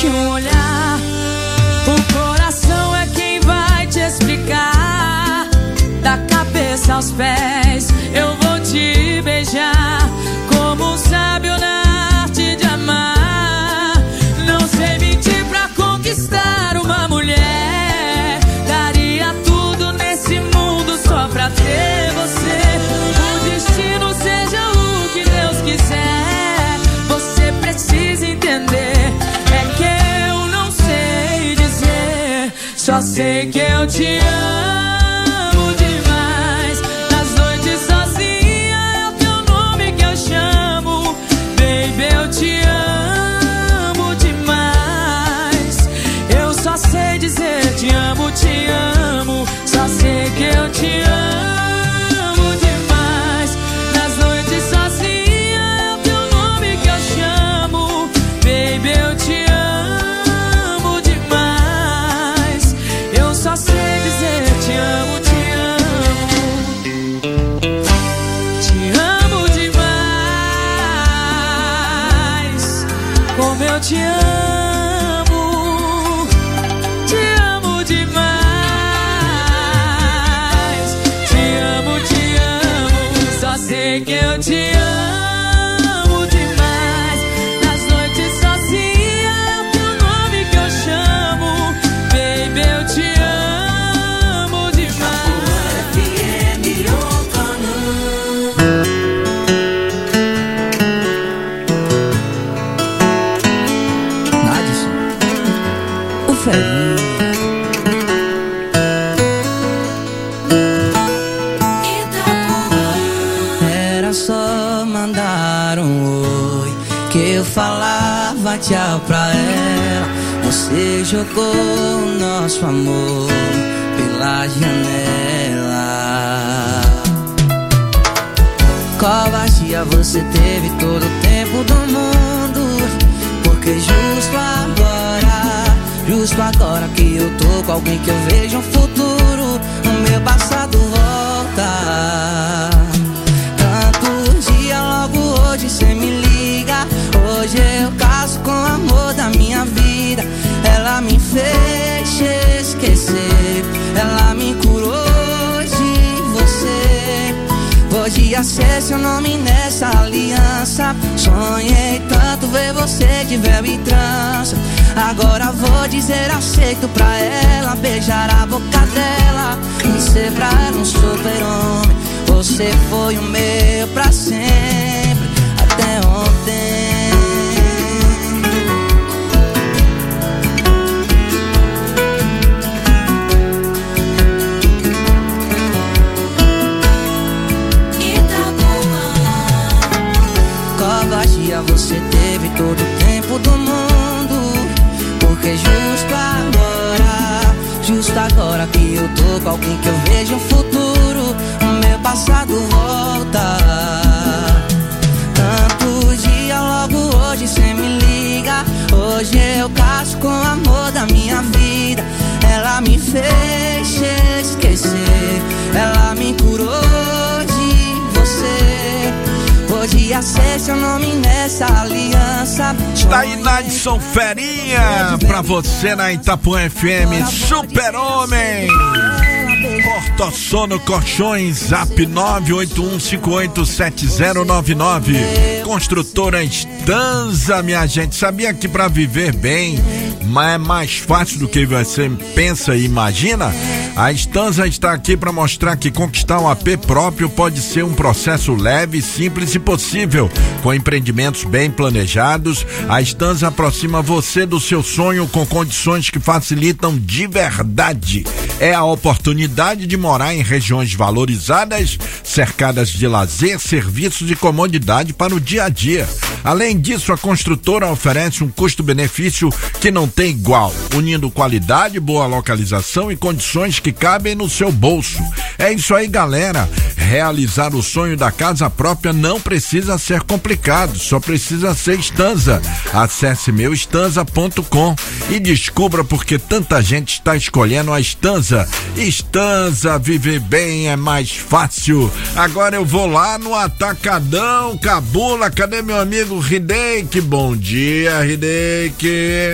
um olhar. O coração é quem vai te explicar. Da cabeça aos pés eu vou te beijar, como um sábio na arte de amar. Não sei mentir pra conquistar uma mulher. Daria tudo nesse mundo só pra ter você. O destino seja o que Deus quiser. Você precisa entender, é que eu não sei dizer. Só sei que eu te amo demais. Nas noites sozinha é o teu nome que eu chamo. Baby, eu te amo demais. Eu só sei dizer te amo, te amo. Só sei que eu te amo demais. Nas noites sozinha é o teu nome que eu chamo. Baby, eu te amo demais. Eu só sei dizer te amo, te amo. Te amo demais. Como eu te amo. Te amo demais. Te amo, te amo. Só sei que eu te amo demais. Nas noites sozinha é o teu nome que eu chamo. Baby, eu te amo demais. Nadson, o Ferinha. Era só mandar um oi que eu falava tchau pra ela. Você jogou o nosso amor pela janela. Covardia você teve todo o tempo do mundo. Porque justo agora que eu tô com alguém que eu vejo um futuro, o meu passado volta. Tantos dias, logo hoje cê me liga. Hoje eu caso com o amor da minha vida. Ela me fez esquecer, ela me curou de você. Podia ser seu nome nessa aliança. Sonhei tanto ver você de véu e trança. Agora vou dizer aceito pra ela. Beijar a boca dela e ser pra ela um super-homem. Você foi o meu pra sempre, até ontem. Covardia você teve todo o tempo do mundo. Porque justo agora que eu tô com alguém que eu vejo um futuro, o meu passado volta. Tantos dias, logo hoje cê me liga. Hoje eu caso com o amor da minha vida. Ela me fez esquecer, ela me curou de você. Podia ser seu nome nessa aliança. Está aí Nadson Ferinha pra você na Itapuã FM. Super-homem. Ortossono Colchões, Zap 981587099. Construtora Estanza, minha gente. Sabia que pra viver bem é mais fácil do que você pensa e imagina? A Estanza está aqui para mostrar que conquistar um AP próprio pode ser um processo leve, simples e possível. Com empreendimentos bem planejados, a Estanza aproxima você do seu sonho com condições que facilitam de verdade. É a oportunidade de morar em regiões valorizadas, cercadas de lazer, serviços e comodidade para o dia a dia. Além disso, a construtora oferece um custo-benefício que não tem igual, unindo qualidade, boa localização e condições que cabem no seu bolso. É isso aí, galera. Realizar o sonho da casa própria não precisa ser complicado, só precisa ser Estanza. Acesse meuestanza.com e descubra por que tanta gente está escolhendo a Estanza. Estanza, viver bem é mais fácil. Agora eu vou lá no Atacadão, Cabula. Cadê meu amigo Hideik? Bom dia, Hideik. Amigo José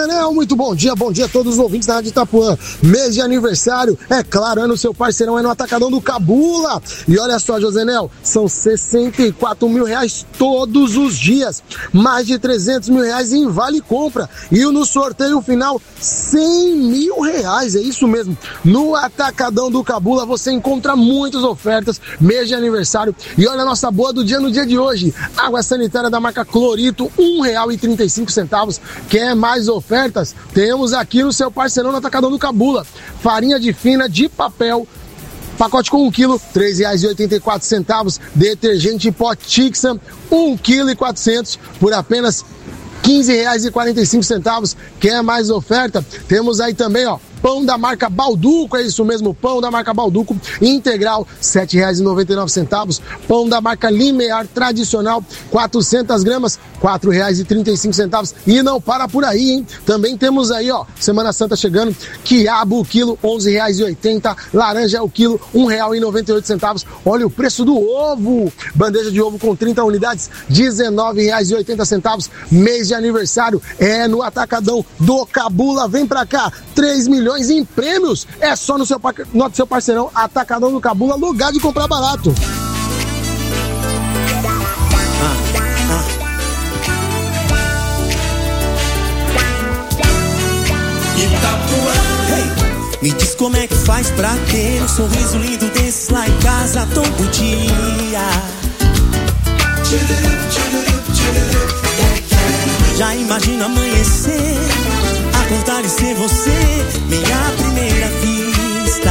Josenel, muito bom dia a todos os ouvintes da Rádio Itapuã. Mês de aniversário, é claro, é no seu parceirão, é no Atacadão do Cabula. E olha só, Josenel, são 64 mil reais todos os dias, mais de 300 mil reais em vale compra. E no sorteio final, 100 mil reais, é isso mesmo. No Atacadão do Cabula você encontra muitas ofertas, mês de aniversário. E olha a nossa boa do dia no dia de hoje, água sanitária da marca Clorito, R$1,35. Quer mais ofertas? Temos aqui no seu parceirão no Atacadão do Cabula. Farinha de fina de papel, pacote com 1 quilo, R$3,84. Detergente pó Tixan, 1,4 kg por apenas R$15,45. Quer mais oferta? Temos aí também, ó, pão da marca Balduco, é isso mesmo, pão da marca Balduco integral, R$7,99. Pão da marca Limear tradicional, 400 gramas, R$4,35. E não para por aí, hein? Também temos aí, ó, Semana Santa chegando, quiabo o quilo, R$11,80. Laranja o quilo, R$1,98. Olha o preço do ovo, bandeja de ovo com 30 unidades, R$19,80. Mês de aniversário é no Atacadão do Cabula. Vem pra cá, 3 milhões em prêmios, é só no seu parceirão Atacadão do Cabula, lugar de comprar barato. Hey, me diz como é que faz pra ter um sorriso lindo desses lá em casa todo dia. Já imagino amanhecer, acordar e ser você, minha primeira vista.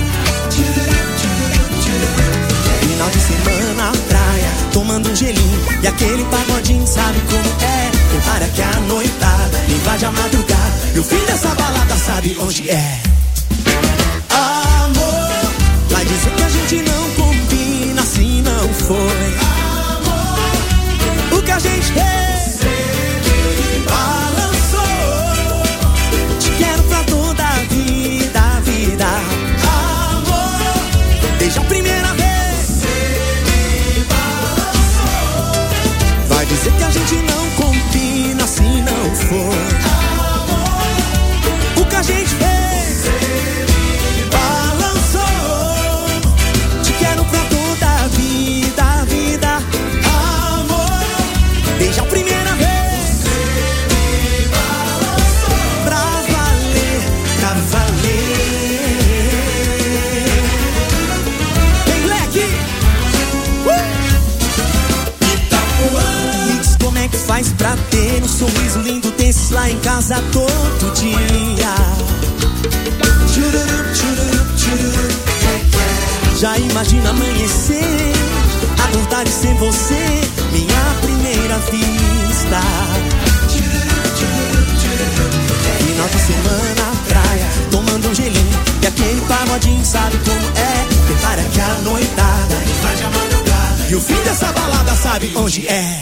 Final de semana, praia, tomando um gelinho e aquele pagodinho, sabe como é? Prepara que a noitada invade a madrugada e o fim dessa balada sabe onde é. Amor, vai dizer que a gente não combina, assim não foi. Amor, o que a gente fez desde a primeira vez você me balançou. Vai dizer que a gente não combina, assim não foi. Amor, o que a gente fez você me balançou. Te quero pra toda a vida, vida. Amor, desde a primeira vez você me balançou. Pra valer, pra valer. Faz pra ter um sorriso lindo desses lá em casa todo dia. Já imagina amanhecer, acordar e ser você, minha primeira vista. Final de semana, praia, tomando um gelinho e aquele pagodinho, sabe como é? Prepara que a noitada invade a madrugada e o fim dessa balada sabe onde é.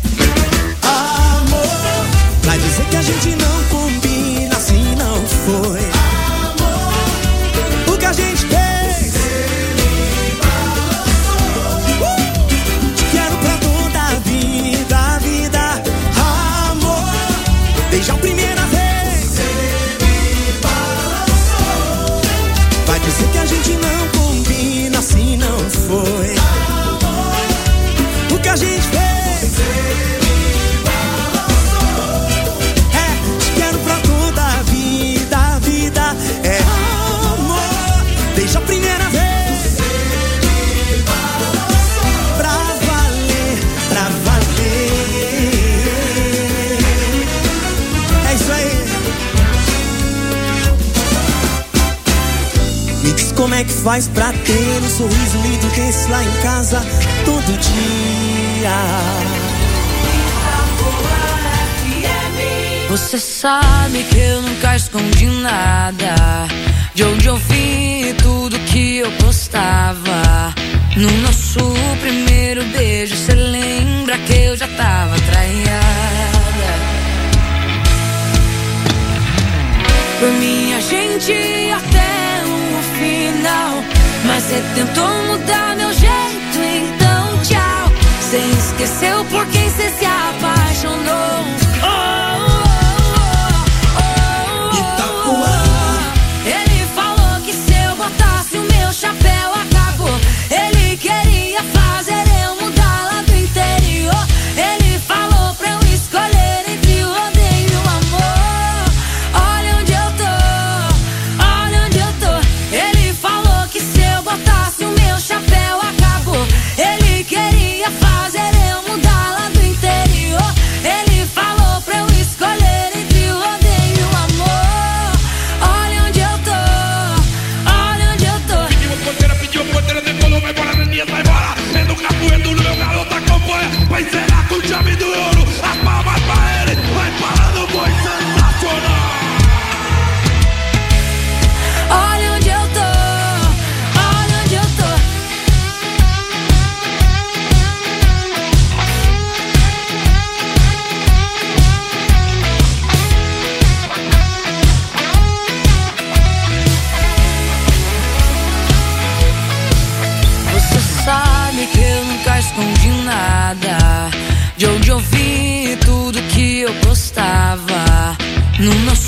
Amor, vai dizer que a gente não combina, assim não foi. Amor, o que a gente fez você me balançou. Te quero pra toda a vida, vida. Amor, desde a primeira vez você me balançou. Vai dizer que a gente não combina, assim não foi. Amor, o que a gente fez você me é amor, desde a primeira vez você me balançou. Pra valer, pra valer. É isso aí. Me diz como é que faz pra ter um sorriso lindo desse lá em casa todo dia. Você sabe que eu nunca escondi nada de onde eu vim e tudo que eu postava. No nosso primeiro beijo, cê lembra que eu já tava traiada. Por mim a gente ia até o final, mas cê tentou mudar meu jeito, então tchau. Cê esqueceu por quem cê se apaixonou. Oh, oh, oh, oh.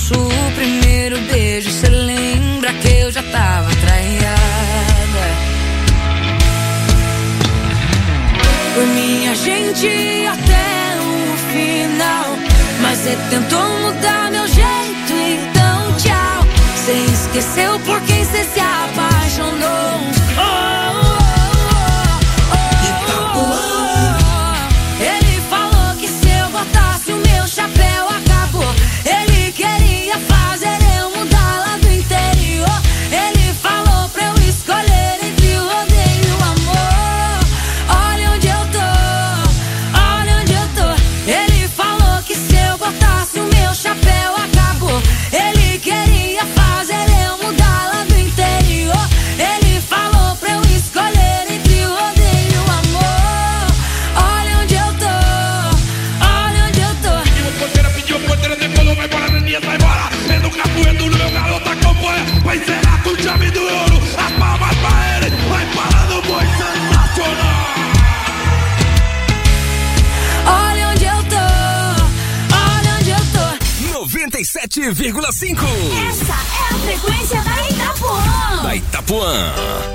nosso primeiro beijo, cê lembra que eu já tava traiada? Por mim a gente ia até o final, mas cê tentou mudar meu jeito, então tchau. Cê esqueceu por quem cê se apaixonou. Ele falou que se eu botasse o meu chapéu acabou. Ele queria fazer eu mudar lá do interior. Ele falou pra eu escolher entre o rodeio e o amor. Olha onde eu tô, olha onde eu tô. Ele falou que se eu botasse o meu chapéu acabou. Ele queria fazer eu mudar lá do interior. Ele falou pra eu escolher entre o rodeio e o amor. Olha onde eu tô, olha onde eu tô. Pediu porteira, decolou, vai embora, Neninha, vai embora. É do capoeiro, no meu garoto acompanha. Vai encerrar com chave do ouro. As palmas pra ele, vai parar no boi sensacional. Olha onde eu tô, olha onde eu tô. 97,5. Essa é a frequência da Itapuã. Da Itapuã.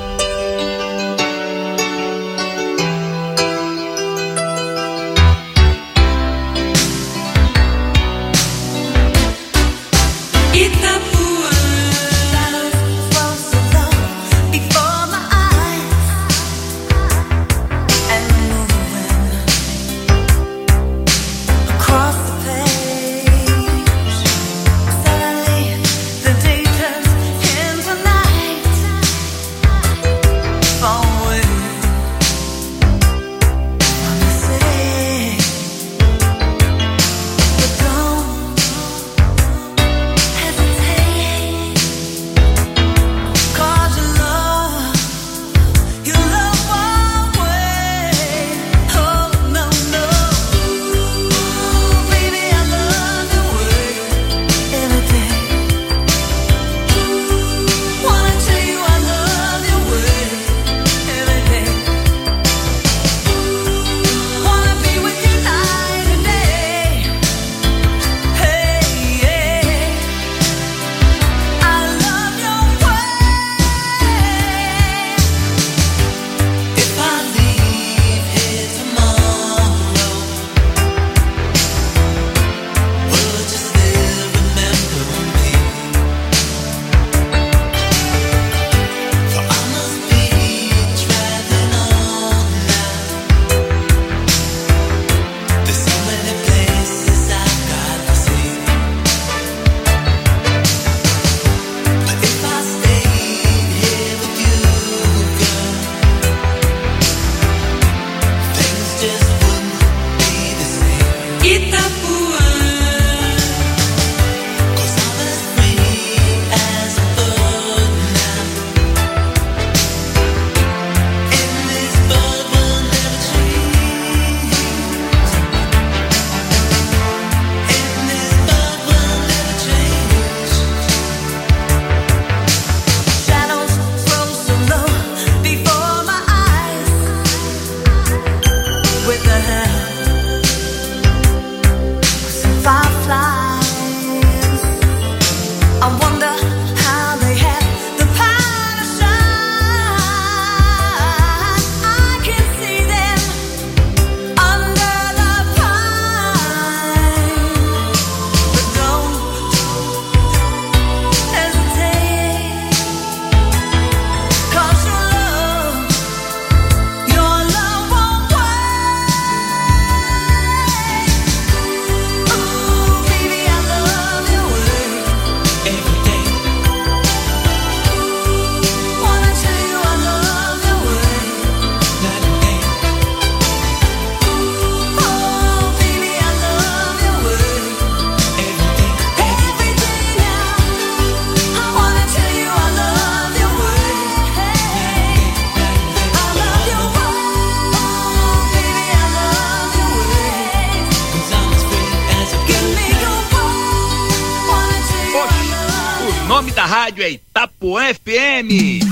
nome da rádio é Itapuã FM.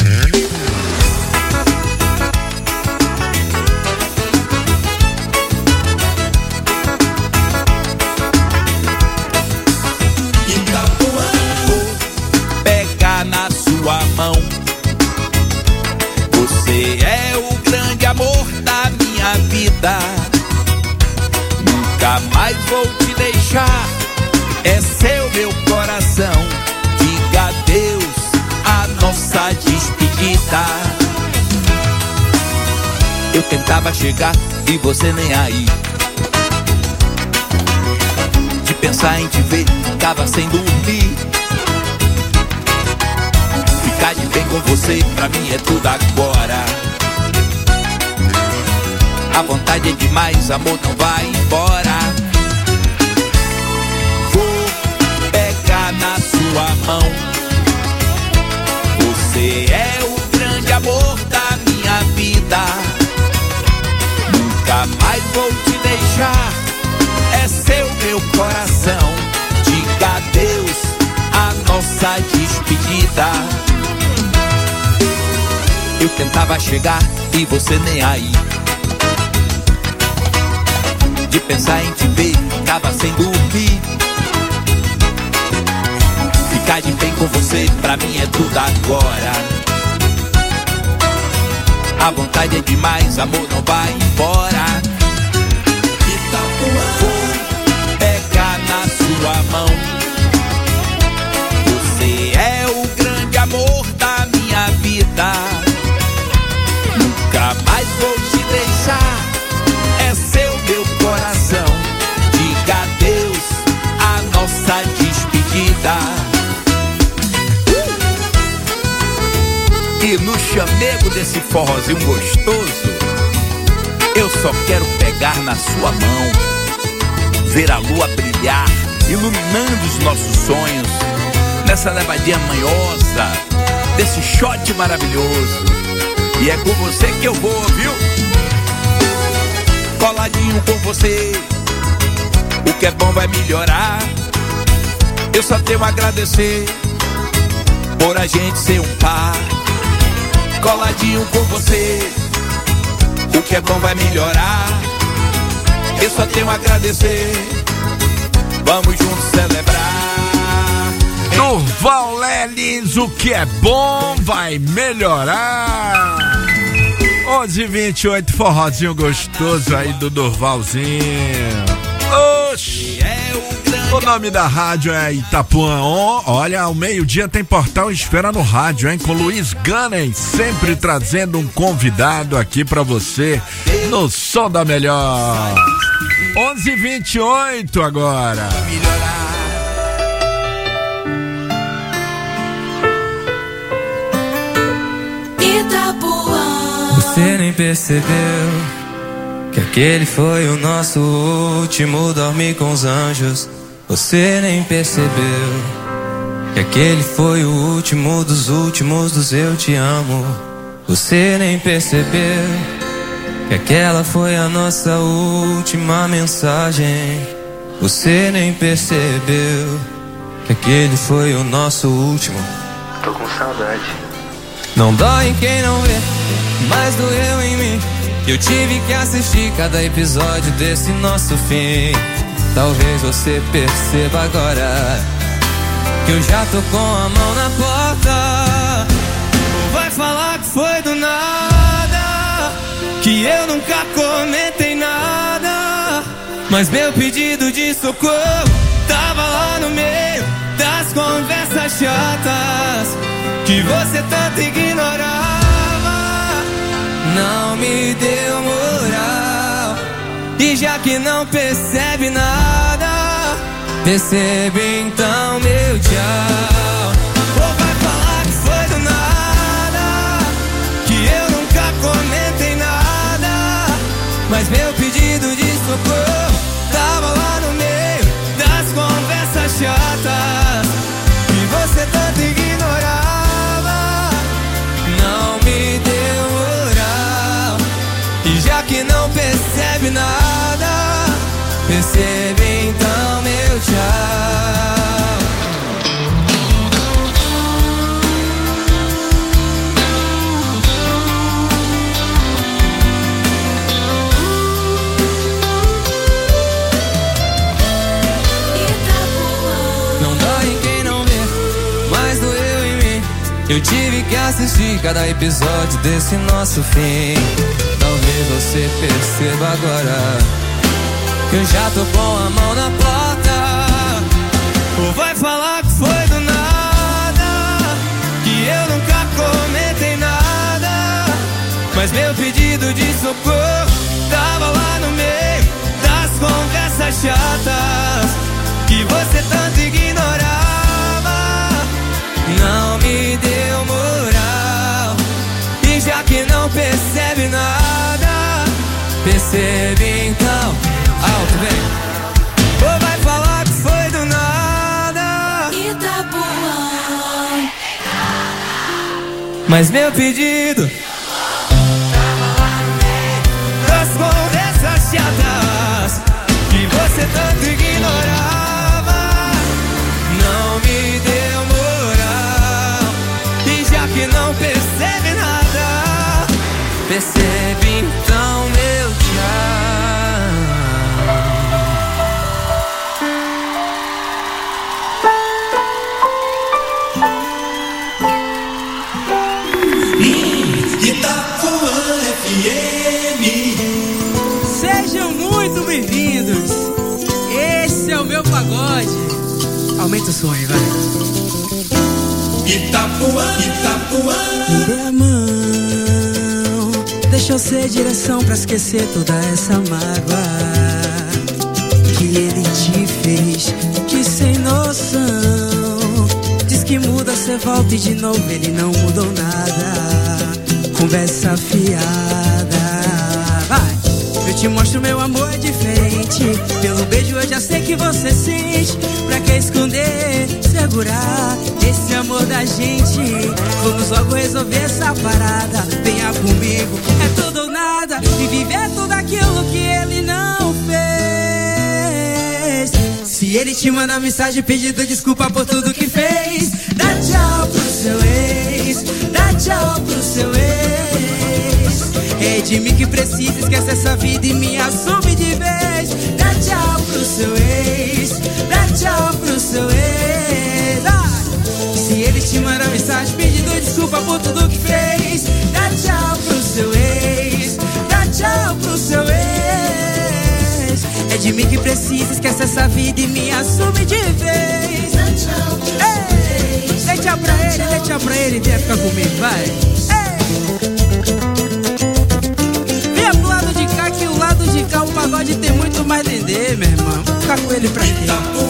Itapuã. vou te deixar. É seu meu coração. Diga adeus à nossa despedida. Eu tentava chegar e você nem aí. De pensar em te ver, ficava sem dormir. Ficar de bem com você, pra mim é tudo agora. A vontade é demais, amor, não vai embora. Vou pegar na sua mão. Você é o grande amor da minha vida. Nunca mais vou te deixar. É seu meu coração. Diga adeus à nossa despedida. Eu tentava chegar e você nem aí. De pensar em te ver, ficava sem dormir. Ficar de bem com você, pra mim é tudo agora. A vontade é demais, amor, não vai embora. Vou pegar na sua mão. Você é o grande amor da minha vida. Nunca mais vou te deixar. É seu meu coração. Diga adeus à nossa despedida. E no chamego desse forrozinho gostoso, eu só quero pegar na sua mão, ver a lua brilhar, iluminando os nossos sonhos, nessa levadinha manhosa, desse shot maravilhoso. E é com você que eu vou, viu? Coladinho com você, o que é bom vai melhorar. Eu só tenho a agradecer por a gente ser um par. Coladinho com você, o que é bom vai melhorar. Eu só tenho a agradecer. Vamos juntos celebrar. Durval Lelis, o que é bom vai melhorar. 11h28, forrozinho gostoso aí do Durvalzinho. Oxi! O nome da rádio é Itapuã. Olha, ao meio-dia tem Portal Esfera no rádio, hein? Com Luiz Gunning, sempre trazendo um convidado aqui pra você no Som da Melhor. 11h28 agora. Itapuã. Você nem percebeu que aquele foi o nosso último dormir com os anjos. Você nem percebeu que aquele foi o último dos eu te amo. Você nem percebeu que aquela foi a nossa última mensagem. Você nem percebeu que aquele foi o nosso último. Tô com saudade. Não dói em quem não vê, mas doeu em mim. Eu tive que assistir cada episódio desse nosso fim. Talvez você perceba agora que eu já tô com a mão na porta. Ou vai falar que foi do nada, que eu nunca comentei nada. Mas meu pedido de socorro tava lá no meio das conversas chatas que você tanto ignorava. Não me deu moral. E já que não percebe nada, percebe então meu tchau. Ou vai falar que foi do nada, que eu nunca comentei nada. Mas meu pedido de socorro tava lá no meio das conversas chatas que você tanto ignorava. Não me deu moral. E já que não percebe nada, percebe então meu tchau. Não dói em quem não vê, mas doeu em mim. Eu tive que assistir cada episódio desse nosso fim. Talvez você perceba agora eu já tô com a mão na porta. Ou vai falar que foi do nada, que eu nunca comentei nada, mas meu pedido de socorro tava lá no meio das conversas chatas que você tanto ignorava. Não me deu moral, e já que não percebe nada, percebe então. Alto, vem. Ou vai falar que foi do nada, Itapuã. mas meu pedido das conversas chatas que você tanto ignorava. Não me deu moral, e já que não percebe nada, percebe então meu tchau. Itapuã FM. Sejam muito bem-vindos. Esse é o meu pagode. Aumenta o som aí, vai. Itapuã, Itapuã. Me dê a mão, deixa eu ser direção pra esquecer toda essa mágoa que ele te fez, que sem noção. Diz que muda, cê volta e de novo ele não mudou nada. Conversa fiada, vai. Eu te mostro meu amor diferente. Pelo beijo eu já sei que você sente. Pra que esconder, segurar esse amor da gente? Vamos logo resolver essa parada. Venha comigo, é tudo ou nada. E viver tudo aquilo que ele não fez. Se ele te manda mensagem pedindo desculpa por tudo que fez, dá tchau pro seu ex, dá tchau pro seu ex. É de mim que precisa, esquece essa vida e me assume de vez. Dá tchau pro seu ex, dá tchau pro seu ex. Se ele te manda mensagem pedindo desculpa por tudo que fez, dá tchau pro seu ex, dá tchau pro seu ex. É de mim que precisa, esquece essa vida e me assume de vez. Dá tchau pro seu ex. Dê tchau pra ele, dê tchau pra ele, vem ficar comigo, vai. Vem pro lado de cá, que o lado de cá o pagode tem muito mais dendê, meu irmão. Vou ficar com ele pra quê?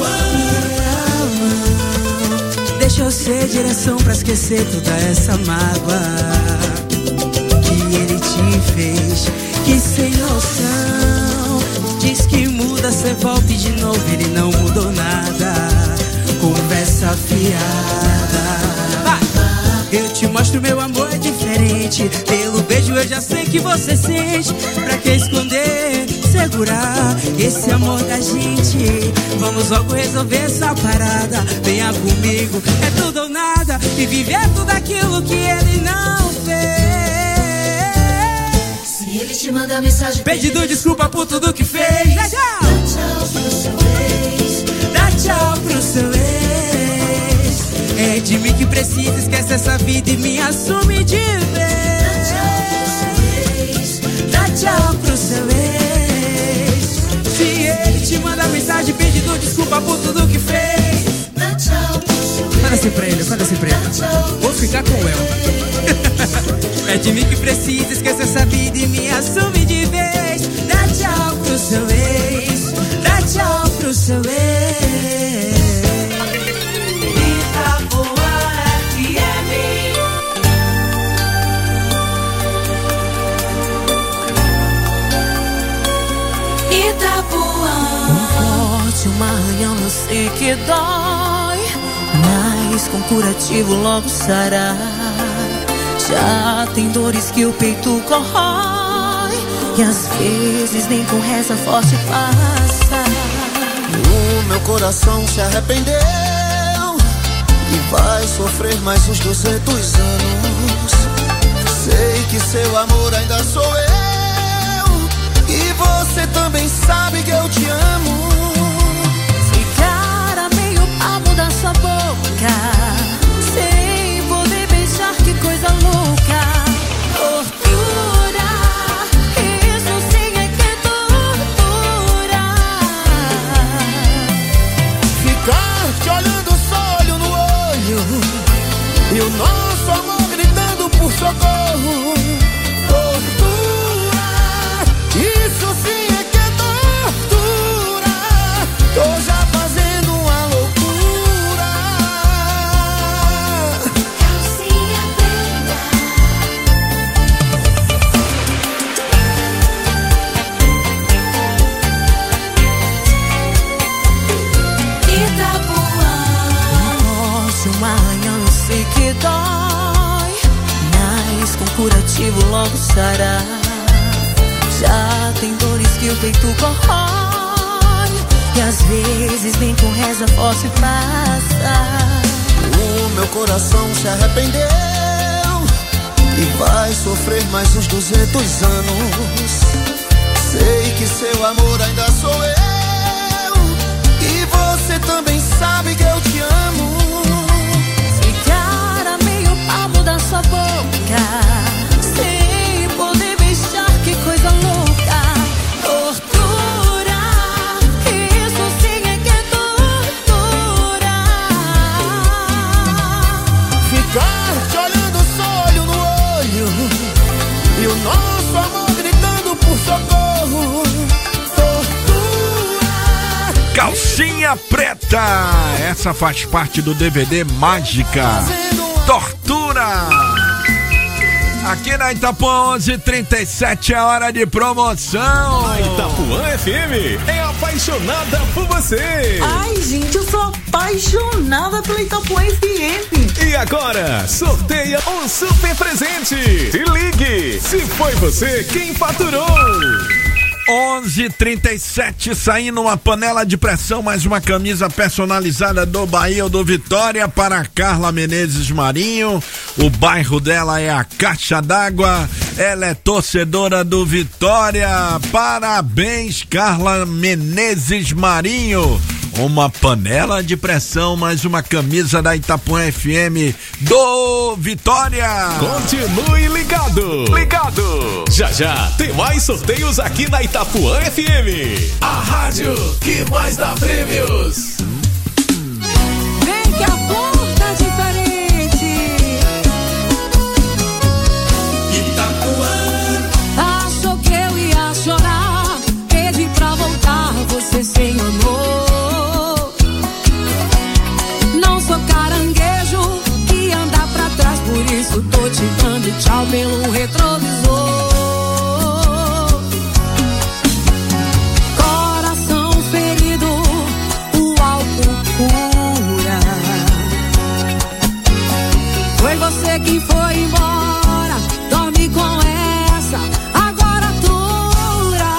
Deixa eu ser direção pra esquecer toda essa mágoa que ele te fez, que sem noção. Diz que muda, cê volta e de novo ele não mudou nada. Conversa fiada, vai. Eu te mostro meu amor diferente. Pelo beijo eu já sei que você sente. Pra que esconder, segurar esse amor da gente? Vamos logo resolver essa parada. Venha comigo, é tudo ou nada. E viver tudo aquilo que ele não fez. Se ele te manda mensagem pedindo desculpa por tudo que fez, dá tchau. Dá tchau pro seu ex, dá tchau pro seu ex. É de mim que precisa, esquece essa vida e me assume de vez. Dá tchau pro seu ex. Se ele te manda mensagem pedindo desculpa por tudo que fez, dá tchau pro seu ex. Fala assim pra ele, fala assim pra ele. Vou ficar com ela. É de mim que precisa, esquece essa vida e me assume de vez. Dá tchau pro seu ex, dá tchau pro seu ex. Itapuã. Um corte, uma arranhão, eu sei que dói, mas com curativo logo sará. Já tem dores que o peito corrói, e às vezes nem com reza forte passa. O meu coração se arrependeu e vai sofrer mais uns 200 anos. Sei que seu amor ainda sou eu, e você também sabe que eu te amo. Ficar a meio palmo da sua boca, sem poder beijar, que coisa louca. Tortura, isso sim é que tortura. por socorro. Tortura, isso sim é que é tortura. Tô já fazendo uma loucura. Calcinha preta. Itapuã. Nossa, uma arranhão eu sei que dói, mas com curativo logo sará. Já tem dores que o peito corrói, e às vezes nem com reza posso passar. O meu coração se arrependeu e vai sofrer mais uns 200 anos. Sei que seu amor ainda sou eu, e você também sabe que eu te amo. Ficar a meio palmo da sua boca, sem poder beijar, que coisa louca. Tortura, isso sim é que é tortura. Ficar te olhando só olho no olho, e o nosso amor gritando por socorro. Tortura. Calcinha Preta, essa faz parte do DVD Mágica. Tortura. Aqui na Itapuã 11:37 é hora de promoção. A Itapuã FM é apaixonada por você. Ai, gente, eu sou apaixonada pela Itapuã FM. E agora, sorteia um super presente. Se ligue, se foi você quem faturou. 11:37, saindo uma panela de pressão, mais uma camisa personalizada do Bahia ou do Vitória para Carla Menezes Marinho. O bairro dela é a Caixa d'Água. Ela é torcedora do Vitória. Parabéns, Carla Menezes Marinho. Uma panela de pressão, mais uma camisa da Itapuã FM do Vitória. Continue ligado. Já já tem mais sorteios aqui na Itapuã FM. A rádio que mais dá prêmios. Vem que a porta diferente. Itapuã. Achou que eu ia chorar, pedi pra voltar, você sem amor. Não sou caranguejo que anda pra trás, por isso tô te dando tchau pelo retrovisor. Coração ferido, o álcool cura. Foi você que foi embora, dorme com essa, agora dura.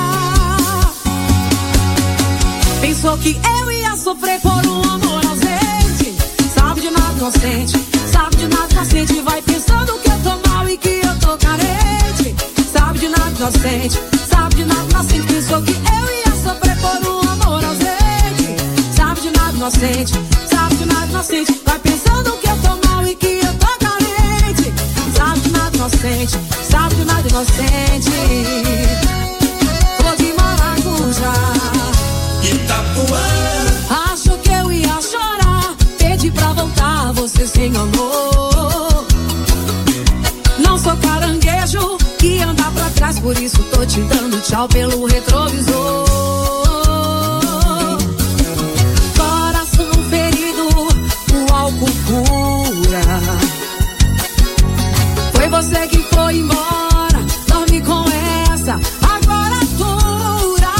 Pensou que eu ia sofrer por um amor ausente, sabe de nada inocente, sabe de nada inocente. Vai pensando que eu tô mal e que eu tô carente, sabe de nada inocente, sabe de nada inocente. Pensou que eu ia sofrer por um amor ausente, sabe de nada inocente, sabe de nada inocente. Vai pensando que eu tô mal e que eu tô carente, sabe de nada inocente, sabe de nada inocente. Vou de maracujá. Itapuã. Achou que eu ia chorar, pedi pra voltar, você sem amor. Não sou caranguejo que anda pra trás, por isso tô te dando tchau pelo retrovisor. Coração ferido, o álcool cura. Foi você que foi embora, dorme com essa, agora dura.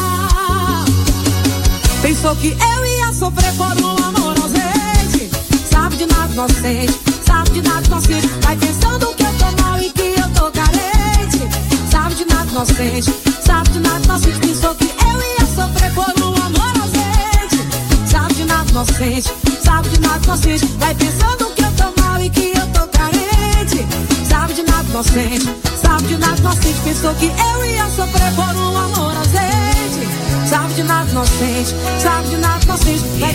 Pensou que eu ia sofrer por um amor ausente, sabe de nada inocente, sabe de nada inocente. Vai pensando que eu tô mal e que eu tô carente, sabe de nada inocente, sabe de nada inocente. Pensou que eu ia sofrer por um amor ausente, sabe de nada inocente, sabe de nada inocente. Vai pensando que eu tô mal e que eu tô carente, sabe de nada inocente, sabe de nada inocente. Pensou que eu ia sofrer por um amor ausente, sabe de nada inocente, sabe de nada inocente. Vai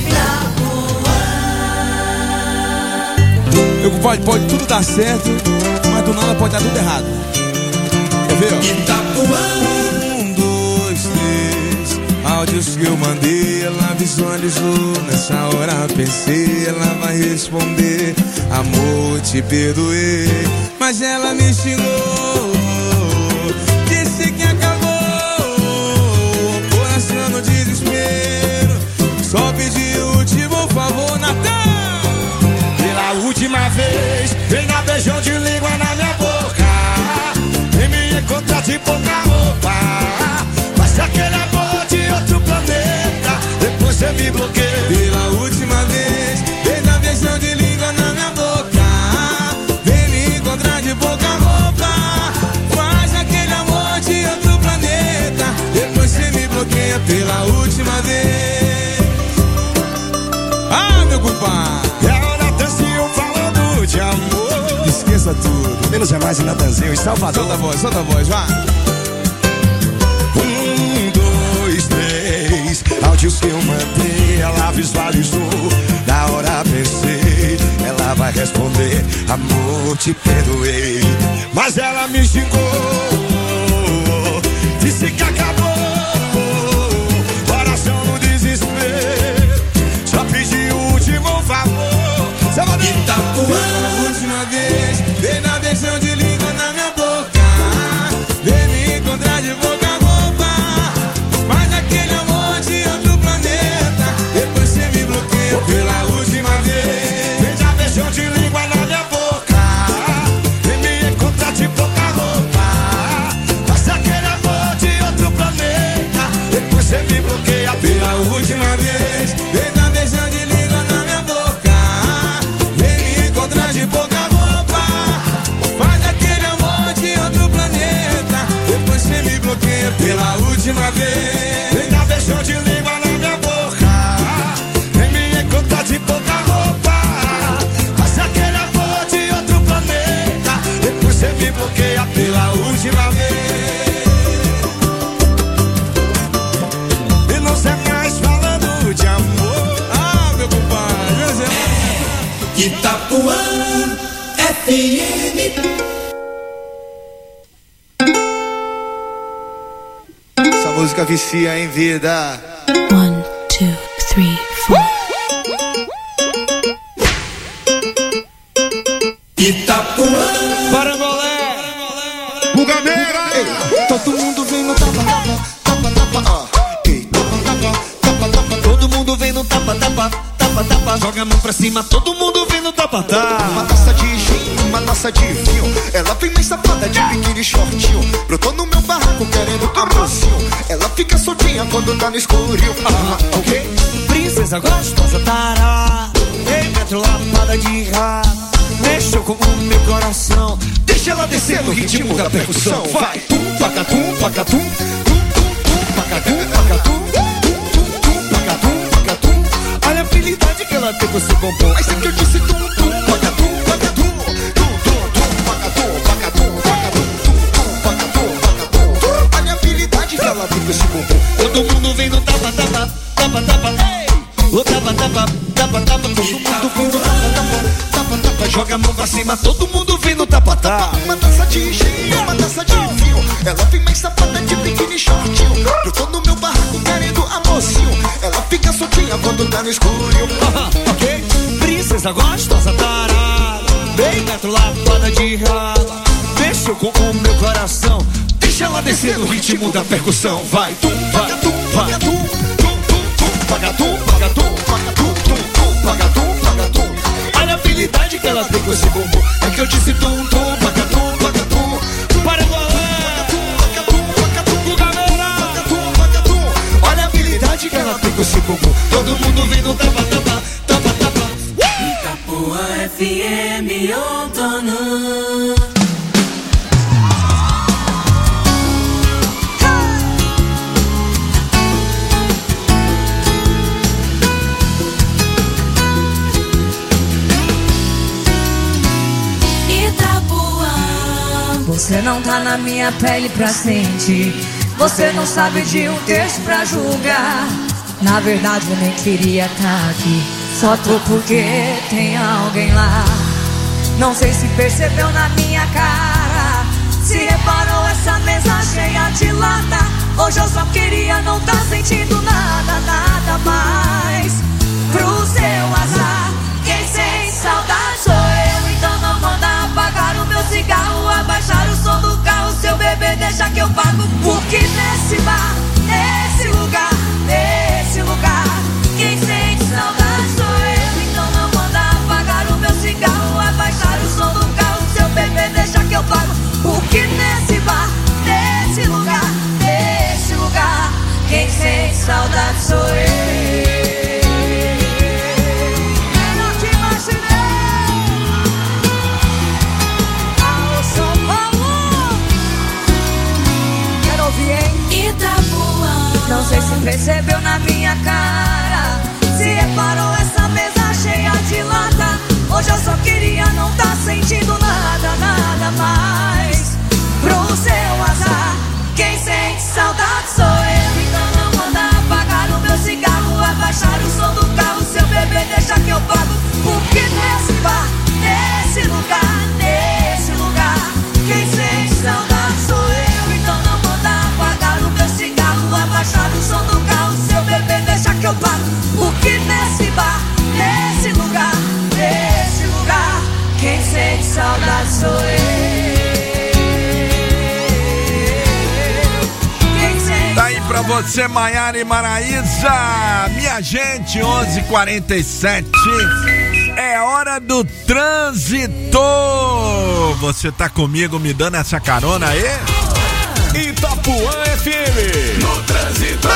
Pode tudo dar certo, mas do nada pode dar tudo errado. Quer ver, ó? Itapuã. 1, 2, 3, Áudios que eu mandei, ela visualizou. Nessa hora pensei, ela vai responder: amor, te perdoei. Mas ela me xingou, disse que acabou. Coração no desespero, só pedi o último favor, Natan. Pela última vez, vem dar beijão de língua na minha boca. Vem me encontrar de pouca roupa. Mas aquele amor de outro planeta, depois você me bloqueia. Pela última vez, vem dar beijão de língua na minha boca. Vem me encontrar de pouca roupa. Faz aquele amor de outro planeta, depois você me bloqueia. Pela última vez. Ah, meu compadre, de amor. Esqueça tudo, menos é mais em Natanzinho, em Salvador. Solta a voz, vá. 1, 2, 3. Áudios que eu mandei, ela visualizou. Na hora pensei, ela vai responder: amor, te perdoei. Mas ela me xingou, disse que acabou. Coração no desespero, só pedi o último favor. Itapuã, última vez, vem na beijão de língua na minha boca. Vem me encontrar de boca a roupa. Faz aquele amor de outro planeta, depois você me bloqueia. Pela última vez, vem dar beijão de língua na minha boca. Vem me encontrar de boca a roupa. Faz aquele amor de outro planeta, depois você me bloqueia. Pela última vez, vem dar beijão de língua na minha boca. De pouca roupa, faz aquele amor de outro planeta, depois você me bloqueia. Pela última vez, vem dar beijão de língua na minha boca. Vem me encontrar de pouca roupa. Faz aquele amor de outro planeta, depois você me bloqueia. Pela última vez. E não sei mais falando de amor. Ah, meu compadre, Itapuã FM. Essa música vicia em vida. 1, 2, 3, 4. Itapuã, Parangolé, Bugameira. Todo mundo vem no tapa, tapa, tapa, tapa, tapa, tapa. Todo mundo vem no tapa, tapa, tapa, tapa. Joga a mão pra cima, todo mundo vem no tapa, tapa. Uma taça de gin, uma taça de vinho. Ela vem mais safada de biquíni shortinho. Brotou no meu barraco querendo amorzinho. Ela fica soltinha quando tá no escurinho. Ok? Princesa gostosa, tará. Ei, metro lapada de rato. Mexeu com o meu coração. Deixa ela descer no ritmo da percussão. Vai, tum, pacatum, pacatum. Tum, tum, tum, pacatum, pacatum. Olha a habilidade que ela tem com esse bombom. Mas é que eu disse tum, tum, pacatum, pacatum. Tum, tum, tum, pacatum, pacatum, pacatum. Tum, tum, pacatum, pacatum. Olha a habilidade que ela tem com esse bombom. Todo mundo vem no tapa, tapa, tapa, tapa. Ei, o tapa, tapa, tapa, tapa. Todo mundo vem no tapa, tapa, tapa, tapa. Joga a mão pra cima, todo mundo vem no tapa, tapa. Uma taça de gin, uma taça de vinho. Ela vem mais safada de biquíni shortinho. Eu tô no meu barraco querendo amorzinho. Ela fica soltinha quando tá no escurinho. Ok? Princesa gostosa, tarada. Bem metro lapada de rala. Mexeu com o meu coração. Deixa ela descer no ritmo da percussão. Vai, tum, vai, vai. Pagatum, tum, tum, tum, pagatum, pagatum, pagatum, tum, tum, pagatum, pagatum. Olha a habilidade que ela tem com esse bumbum. É que eu disse tum, tum, pagatum, pagatum. Parangolé, pagatum, pagatum, Bugameira, pagatum, pagatum. olha a habilidade que ela tem com esse bumbum. Todo mundo vem no tapa, tapa, tapa, tapa. Itapuã FM, outono. Você não tá na minha pele pra sentir. Você não sabe de um texto pra julgar. Na verdade eu nem queria tá aqui. Só tô porque tem alguém lá. Não sei se percebeu na minha cara, se reparou essa mesa cheia de lata. Hoje eu só queria não tá sentindo nada, nada mais. Pro seu azar, quem sente saudade sou eu. Então não manda apagar o meu cigarro, abaixar o som do carro. Seu bebê deixa que eu pago. Porque nesse bar, nesse lugar, quem sente saudade sou eu. Então não manda apagar o meu cigarro, abaixar o som do carro. Seu bebê deixa que eu pago. Porque nesse bar, nesse lugar, quem sente saudade sou eu. Não sei se percebeu na minha cara, se reparou essa mesa cheia de lata. Hoje eu só queria não tá sentindo nada, nada mais. Pro seu azar, quem sente saudade sou eu. Então não manda apagar o meu cigarro, abaixar o som do carro. Seu bebê deixa que eu pago. Porque nesse bar, nesse lugar, quem sente saudade sou eu. Então não manda apagar o meu cigarro, abaixar o som do carro. Seu bebê deixa que eu pago. Porque nesse bar, nesse lugar, quem sente saudade sou eu. Tá aí pra você, Maiara e Maraísa. Minha gente, 11h47. É hora do trânsito. Você tá comigo me dando essa carona aí? Itapuã FM. No trânsito.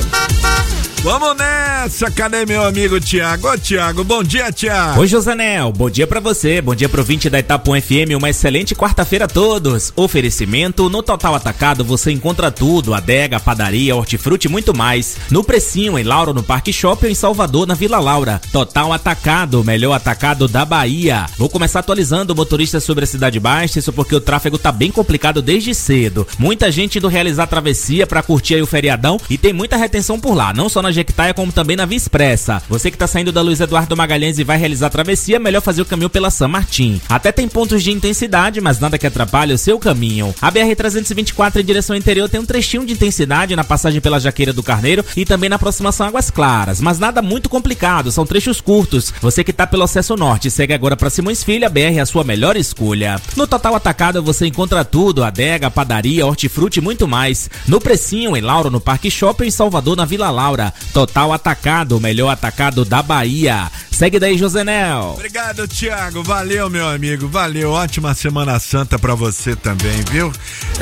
Vamos nessa, cadê meu amigo Tiago? Ô Tiago, bom dia, Tiago. Oi, Josanel, bom dia pra você, bom dia pro ouvinte da Itapuã FM, uma excelente quarta-feira a todos. Oferecimento, no Total Atacado você encontra tudo, adega, padaria, hortifruti e muito mais. No Precinho, em Lauro, no Parque Shopping, em Salvador, na Vila Laura. Total Atacado, o melhor atacado da Bahia. Vou começar atualizando o motorista sobre a Cidade Baixa, isso porque o tráfego tá bem complicado desde cedo. Muita gente indo realizar travessia pra curtir aí o feriadão e tem muita retenção por lá, não só na Jequitaia como também na Via Expressa. Você que tá saindo da Luiz Eduardo Magalhães e vai realizar a travessia, melhor fazer o caminho pela São Martim. Até tem pontos de intensidade, mas nada que atrapalhe o seu caminho. A BR-324 em direção ao interior tem um trechinho de intensidade na passagem pela Jaqueira do Carneiro e também na aproximação Águas Claras, mas nada muito complicado, são trechos curtos. Você que tá pelo acesso norte, segue agora pra Simões Filho, a BR é a sua melhor escolha. No Total Atacado você encontra tudo, adega, padaria, hortifruti e muito mais. No Precinho, em Lauro, no Parque Shopping, em Salvador, na Vila Laura. Total Atacado, o melhor atacado da Bahia. Segue daí, Josenel. Obrigado, Tiago. Valeu, meu amigo. Valeu. Ótima Semana Santa pra você também, viu?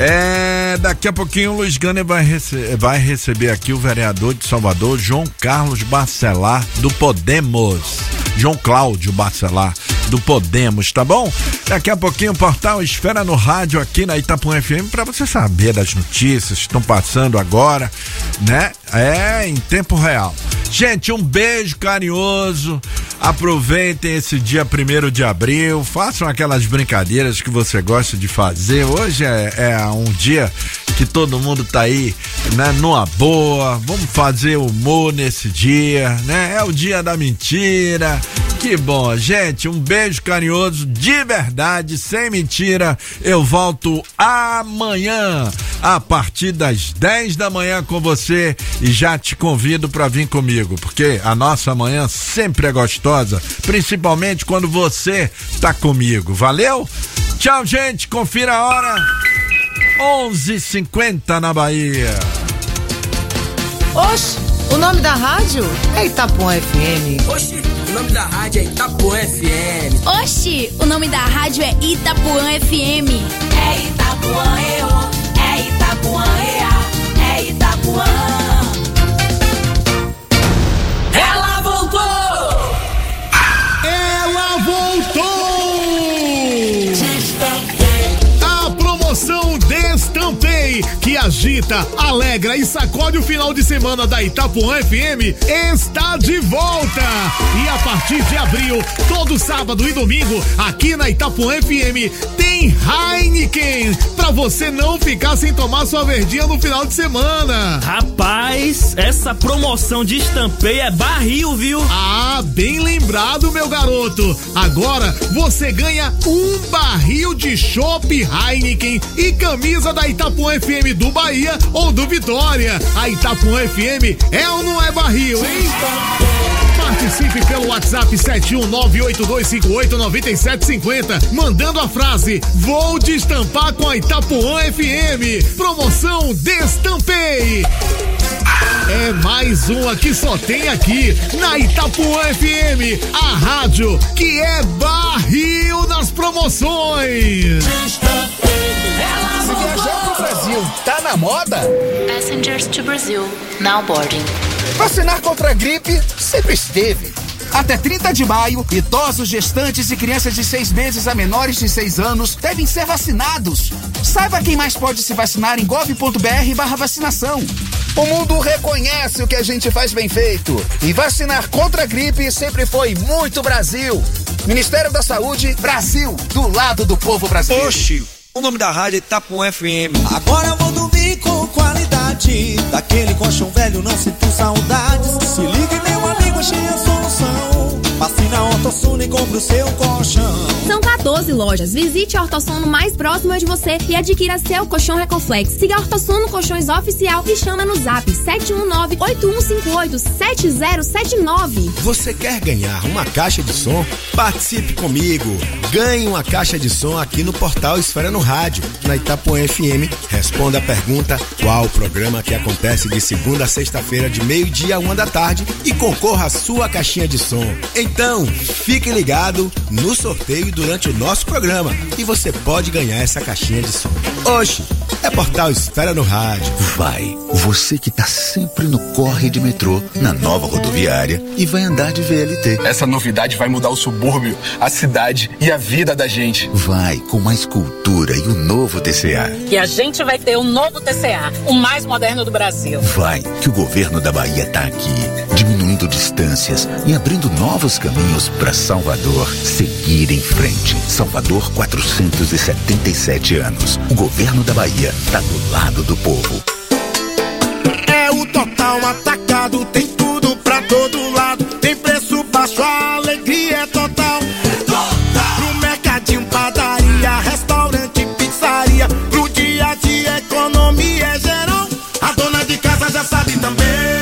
Daqui a pouquinho o Luiz Gana vai receber aqui o vereador de Salvador, João Carlos Bacelar, do Podemos. João Cláudio Bacelar, do Podemos, tá bom? Daqui a pouquinho o portal Esfera no Rádio aqui na Itapuã FM pra você saber das notícias que estão passando agora, né? Em tempo real. Gente, um beijo carinhoso. Aproveitem esse dia 1º de abril, façam aquelas brincadeiras que você gosta de fazer. Hoje é um dia que todo mundo tá aí, né, numa boa. Vamos fazer humor nesse dia, né? É o dia da mentira. Que bom, gente, um beijo carinhoso, de verdade, sem mentira. Eu volto amanhã, a partir das 10 da manhã com você, e já te convido pra vir comigo, porque a nossa manhã sempre é gostosa, principalmente quando você tá comigo. Valeu? Tchau, gente, confira a hora, 11h50 na Bahia. Oxe, o nome da rádio é Itapuã FM. Oxe, o nome da rádio é Itapuã FM. Oxi, o nome da rádio é Itapuã FM. É Itapuã, é Itapuã, é Itapuã. Ela voltou! Ela voltou! A promoção Destampei, que agita, alegra e sacode o final de semana da Itapuã FM, está de volta. E a partir de abril, todo sábado e domingo, aqui na Itapuã FM, tem Heineken, pra você não ficar sem tomar sua verdinha no final de semana. Rapaz, essa promoção de Estampei é barril, viu? Ah, bem lembrado, meu garoto. Agora você ganha um barril de chopp Heineken e camisa da Itapuã FM FM do Bahia ou do Vitória. A Itapuã FM é ou não é barril, hein? Participe pelo WhatsApp 71982589750, mandando a frase: vou destampar com a Itapuã FM. Promoção Destampei. É mais uma que só tem aqui na Itapuã FM, a rádio que é barril nas promoções. Se viajar pro Brasil tá na moda? Passengers to Brazil, now boarding. Vacinar contra a gripe sempre esteve. Até 30 de maio, idosos, gestantes e crianças de 6 meses a menores de 6 anos devem ser vacinados. Saiba quem mais pode se vacinar em gov.br/vacinação. O mundo reconhece o que a gente faz bem feito. E vacinar contra a gripe sempre foi muito Brasil. Ministério da Saúde, Brasil, do lado do povo brasileiro. Oxi, o nome da rádio é Itapuã FM. Agora eu vou dormir com qualidade. Daquele colchão velho não sinto saudades. Se liga, meu amigo, achei a solução. Vacina Ortosono e compre o seu colchão. São 14 lojas. Visite a Ortosono mais próxima de você e adquira seu colchão Recoflex. Siga a Ortosono Colchões Oficial e chama no zap 719-8158-7079. Você quer ganhar uma caixa de som? Participe comigo. Ganhe uma caixa de som aqui no portal Esfera no Rádio, na Itapuã FM. Responda a pergunta: qual o programa que acontece de segunda a sexta-feira de 12h a 1h e concorra à sua caixinha de som. Então, fique ligado no sorteio durante o nosso programa e você pode ganhar essa caixinha de som. Oxi, é portal Esfera no Rádio. Vai, você que tá sempre no corre de metrô, na nova rodoviária e vai andar de VLT. Essa novidade vai mudar o subúrbio, a cidade e a vida da gente. Vai, com mais cultura e o novo TCA. E a gente vai ter o novo TCA, o mais moderno do Brasil. Vai, que o governo da Bahia tá aqui, diminuindo distâncias e abrindo novos caminhos para Salvador seguir em frente. Salvador, 477 anos. O governo da Bahia tá do lado do povo. É o Total Atacado, tem tudo pra todo lado. Tem preço baixo, a alegria é total. Pro mercadinho, padaria, restaurante, pizzaria, pro dia a dia, economia é geral. A dona de casa já sabe também.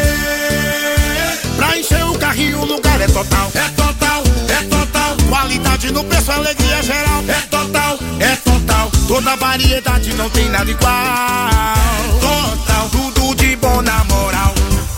Pra encher o carrinho, o lugar é total. É total, é total. Qualidade no preço, alegria geral. É total, é total. Toda variedade, não tem nada igual. Total, tudo de bom na moral.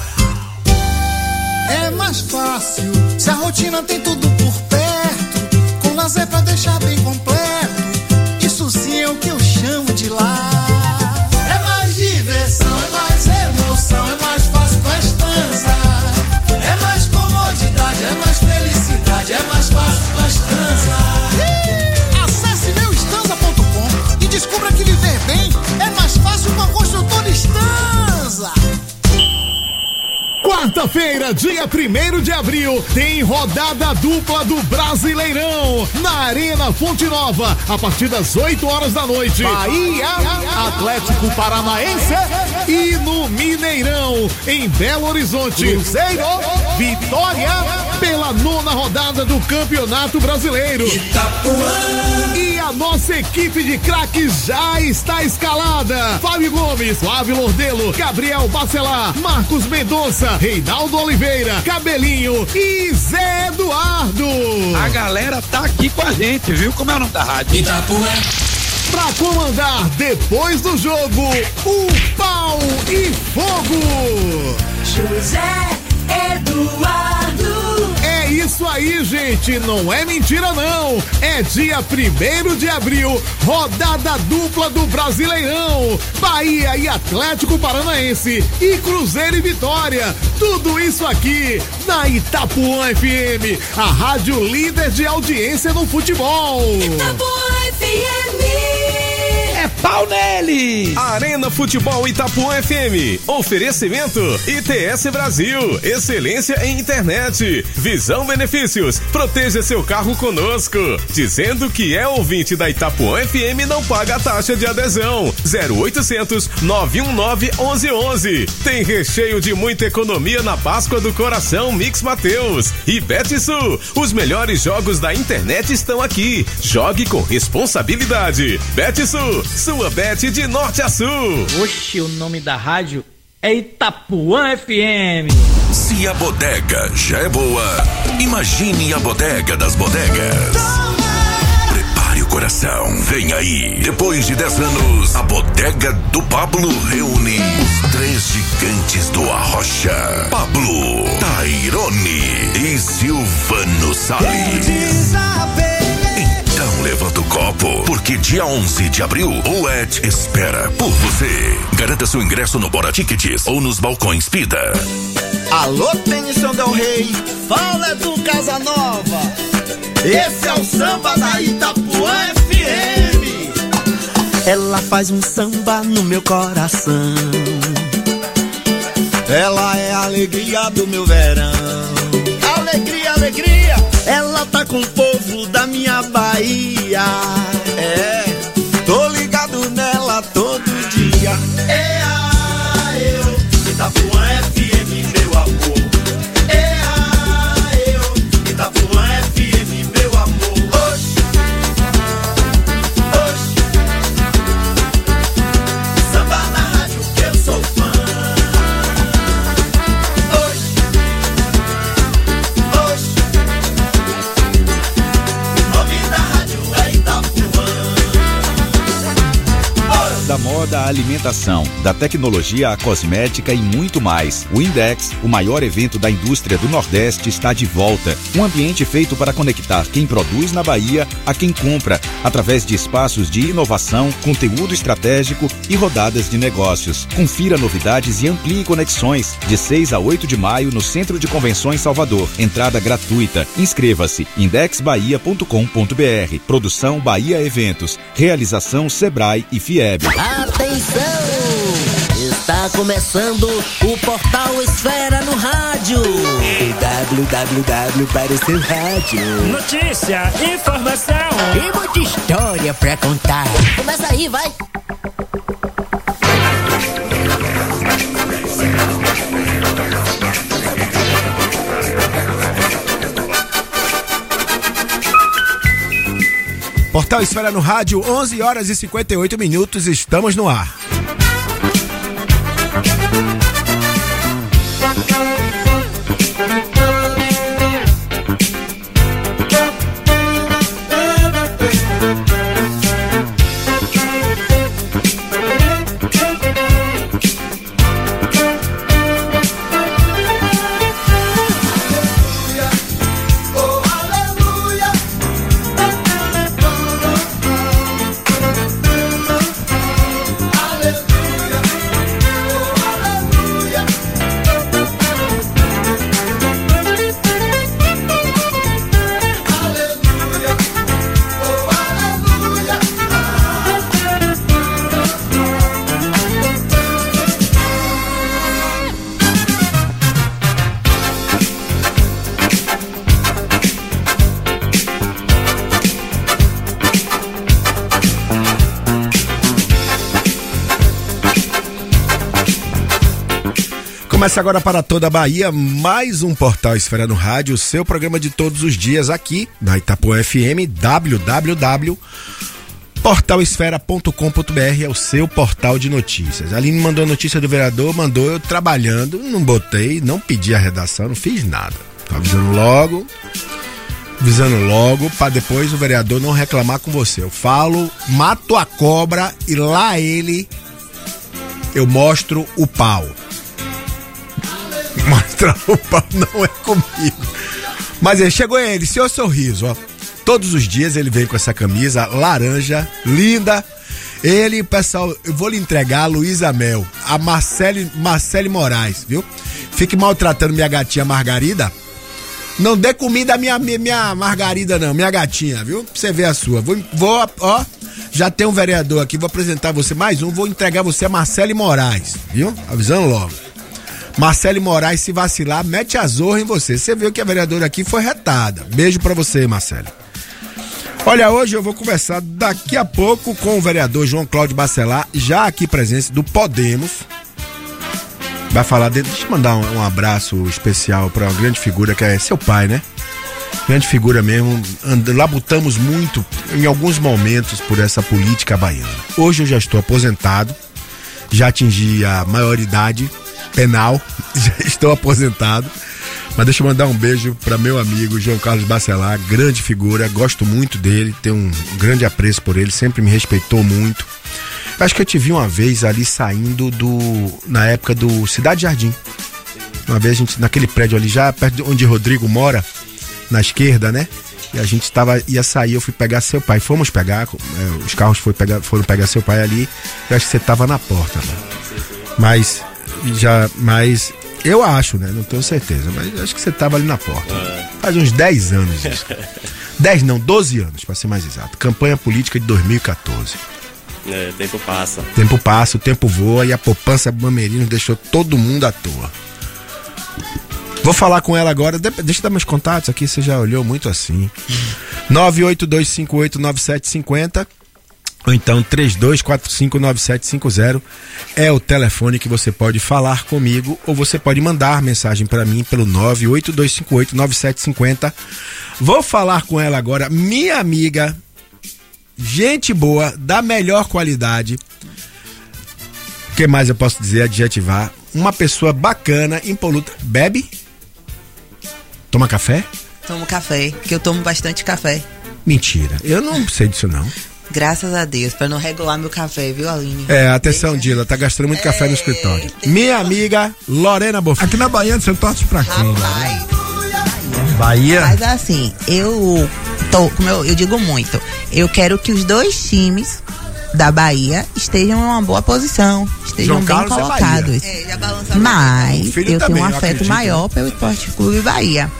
É mais fácil se a rotina tem tudo por perto, com lazer pra deixar bem completo. Isso sim é o que eu chamo de lar. É mais diversão, é mais emoção, é mais fácil com a Estanza. É mais comodidade, é mais felicidade, é mais fácil com a Estanza. Acesse meuestanza.com e descubra que viver bem é mais fácil com a construtora Estanza. Quarta-feira, dia 1º de abril, tem rodada dupla do Brasileirão na Arena Fonte Nova, a partir das 8h da noite. Bahia, Atlético Paranaense e no Mineirão, em Belo Horizonte, Cruzeiro, Vitória, pela 9ª rodada do Campeonato Brasileiro. E a nossa equipe de craques já está escalada: Fábio Gomes, Flávio Lordelo, Gabriel Bacelar, Marcos Mendonça, Reinaldo Oliveira, Cabelinho e Zé Eduardo. A galera tá aqui com a gente, viu? Como é o nome da rádio? Itapuã. Pra comandar depois do jogo, o pau e fogo. José Eduardo. É isso aí, gente, não é mentira não. É dia 1º de abril, rodada dupla do Brasileirão. Bahia e Atlético Paranaense e Cruzeiro e Vitória. Tudo isso aqui na Itapuã FM, a rádio líder de audiência no futebol. Itapuã FM. É pau nele! Arena Futebol Itapuã FM. Oferecimento ITS Brasil. Excelência em internet. Visão Benefícios. Proteja seu carro conosco. Dizendo que é ouvinte da Itapuã FM, não paga a taxa de adesão. 0800 919 1111. Tem recheio de muita economia na Páscoa do Coração Mix Mateus. E Betsul. Os melhores jogos da internet estão aqui. Jogue com responsabilidade. Betsul. Sua Bet de norte a sul. Oxe, o nome da rádio é Itapuã FM. Se a bodega já é boa, imagine a bodega das bodegas. Prepare o coração, vem aí. Depois de 10 anos, a bodega do Pablo reúne os 3 gigantes do Arrocha: Pablo, Tairone e Silvano Salles. Então levanta o copo, porque dia 11 de abril o Ed espera por você. Garanta seu ingresso no Bora Tickets ou nos balcões Pida. Alô, Tennyson Del Rey, fala do Casanova. Esse é o samba da Itapuã FM. Ela faz um samba no meu coração. Ela é a alegria do meu verão. Alegria, alegria. Ela tá com o povo da minha Bahia. É, tô ligado nela todo dia. É eu, Itapuã FM, meu amor. É eu, Itapuã FM, meu amor. Oxe, oxe. Samba na rádio que eu sou fã. Oxe, oxe. O nome da rádio é Itapuã. Da moda à alimentação, da tecnologia à cosmética e muito mais. O Index, o maior evento da indústria do Nordeste, está de volta. Um ambiente feito para conectar quem produz na Bahia a quem compra, através de espaços de inovação, conteúdo estratégico e rodadas de negócios. Confira novidades e amplie conexões. De 6 a 8 de maio no Centro de Convenções Salvador. Entrada gratuita. Inscreva-se. indexbahia.com.br. Produção Bahia Eventos. Realização Sebrae e FIEB. Atenção! Está começando o Portal Esfera no rádio. www para o seu rádio. Notícia, informação e muita história pra contar. Começa aí, vai! Portal Esfera no rádio, 11 horas e 58 minutos, estamos no ar. Começa agora para toda a Bahia, mais um Portal Esfera no Rádio, seu programa de todos os dias aqui na Itapuã FM, www.portalesfera.com.br, é o seu portal de notícias. Ali me mandou a notícia do vereador, mandou eu trabalhando, não botei, não pedi a redação, não fiz nada. Tô avisando logo, para depois o vereador não reclamar com você. Eu falo, mato a cobra e lá eu mostro o pau. Mostrar o pau não é comigo. Mas chegou ele, seu sorriso, ó. Todos os dias ele vem com essa camisa laranja, linda. Ele, pessoal, eu vou lhe entregar a Luísa Mel, a Marcele Moraes, viu? Fique maltratando minha gatinha Margarida. Não dê comida à minha Margarida não, minha gatinha, viu? Pra você ver a sua. Ó, já tem um vereador aqui, vou apresentar você mais um, vou entregar você a Marcele Moraes, viu? Avisando logo. Marcele Moraes, se vacilar, mete a zorra em você. Você viu que a vereadora aqui foi retada. Beijo pra você, Marcele. Olha, hoje eu vou conversar daqui a pouco com o vereador João Cláudio Bacelar, já aqui presente do Podemos. Vai falar dele. Deixa eu mandar um abraço especial pra uma grande figura que é seu pai, né? Grande figura mesmo. Labutamos muito em alguns momentos por essa política baiana. Hoje eu já estou aposentado, já atingi a maioridade penal, já estou aposentado. Mas deixa eu mandar um beijo para meu amigo João Carlos Bacelar, grande figura, gosto muito dele, tenho um grande apreço por ele, sempre me respeitou muito. Acho que eu te vi uma vez ali saindo na época do Cidade Jardim. Uma vez a gente, naquele prédio ali, já perto de onde Rodrigo mora, na esquerda, né? E a gente ia sair, eu fui pegar seu pai. Fomos pegar, os carros foram pegar seu pai ali. Eu acho que você tava na porta, né? Mas eu acho, né? Não tenho certeza, mas acho que você tava ali na porta. Faz uns 10 anos isso. 10 não, 12 anos, pra ser mais exato. Campanha política de 2014. Tempo passa. Tempo passa, o tempo voa e a poupança Bamerinho deixou todo mundo à toa. Vou falar com ela agora, deixa eu dar meus contatos aqui, você já olhou muito assim. 982589750 ou então 32459750 é o telefone que você pode falar comigo ou você pode mandar mensagem para mim pelo 982589750. Vou falar com ela agora, minha amiga, gente boa, da melhor qualidade. O que mais eu posso dizer, adjetivar? Uma pessoa bacana, impoluta. Bebe? Toma café? Tomo café, que eu tomo bastante café. Mentira, eu não sei disso não. Graças a Deus, pra não regular meu café, viu, Aline? Atenção, Dila, tá gastando muito café no escritório. Minha amiga Lorena Bonfim. Aqui na Bahia você torce pra quem? Bahia? Mas assim, eu digo muito, eu quero que os dois times da Bahia estejam em uma boa posição, estejam bem colocados. Mas eu tenho um afeto maior pelo Esporte Clube Bahia.